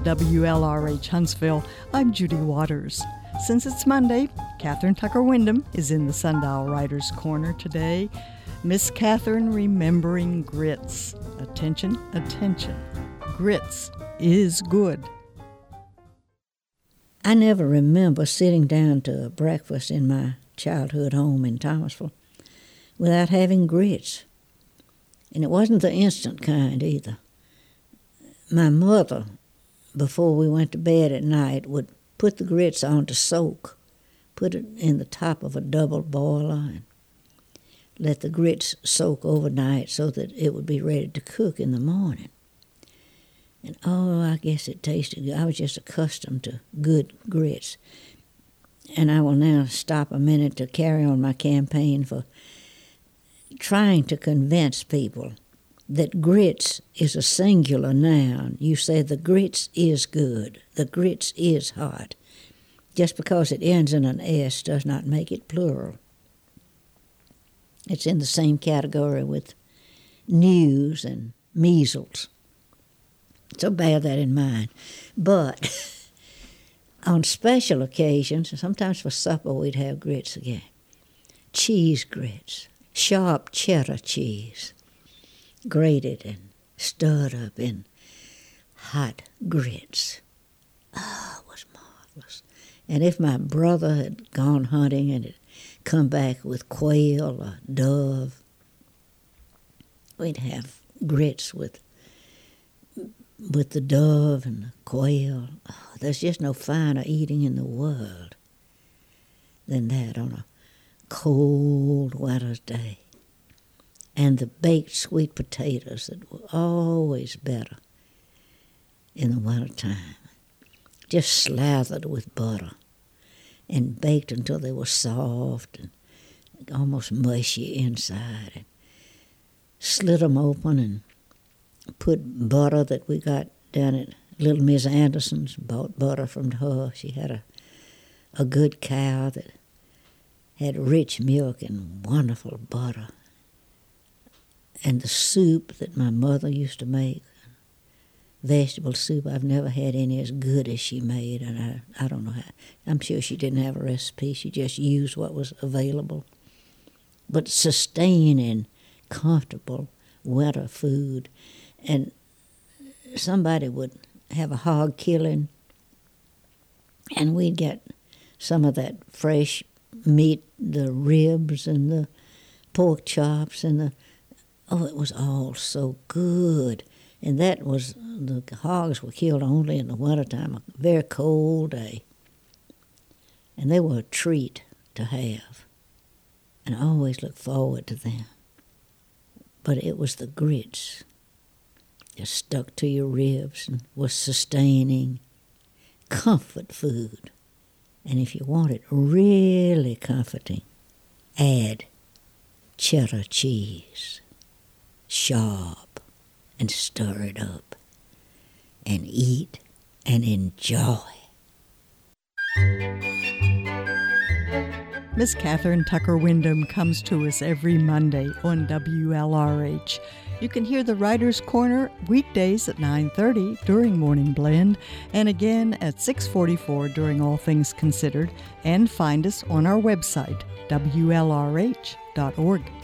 WLRH Huntsville. I'm Judy Waters. Since it's Monday, Catherine Tucker Wyndham is in the Sundial Writers Corner today. Miss Catherine remembering grits. Attention, attention. Grits is good. I never remember sitting down to breakfast in my childhood home in Thomasville without having grits. And it wasn't the instant kind either. My mother, before we went to bed at night, would put the grits on to soak, put it in the top of a double boiler, and let the grits soak overnight so that it would be ready to cook in the morning. And I guess it tasted good. I was just accustomed to good grits. And I will now stop a minute to carry on my campaign for trying to convince people that grits is a singular noun. You say the grits is good, the grits is hot. Just because it ends in an S does not make it plural. It's in the same category with news and measles. So bear that in mind. But on special occasions, sometimes for supper we'd have grits again. Cheese grits. Sharp cheddar cheese, grated and stirred up in hot grits. It was marvelous. And if my brother had gone hunting and had come back with quail or dove, we'd have grits with the dove and the quail. There's just no finer eating in the world than that on a cold winter's day. And the baked sweet potatoes that were always better in the wintertime, just slathered with butter and baked until they were soft and almost mushy inside. And slit them open and put butter that we got down at little Miss Anderson's, bought butter from her. She had a good cow that had rich milk and wonderful butter. And the soup that my mother used to make, vegetable soup, I've never had any as good as she made, and I don't know how. I'm sure she didn't have a recipe. She just used what was available. But sustaining, comfortable winter food. And somebody would have a hog killing, and we'd get some of that fresh meat, the ribs and the pork chops and it was all so good. And that was, the hogs were killed only in the wintertime, a very cold day. And they were a treat to have. And I always looked forward to them. But it was the grits that stuck to your ribs and was sustaining comfort food. And if you want it really comforting, add cheddar cheese, sharp, and stir it up, and eat and enjoy. Miss Catherine Tucker Wyndham comes to us every Monday on WLRH. You can hear the Writers' Corner weekdays at 9:30 during Morning Blend, and again at 6:44 during All Things Considered, and find us on our website, WLRH.org.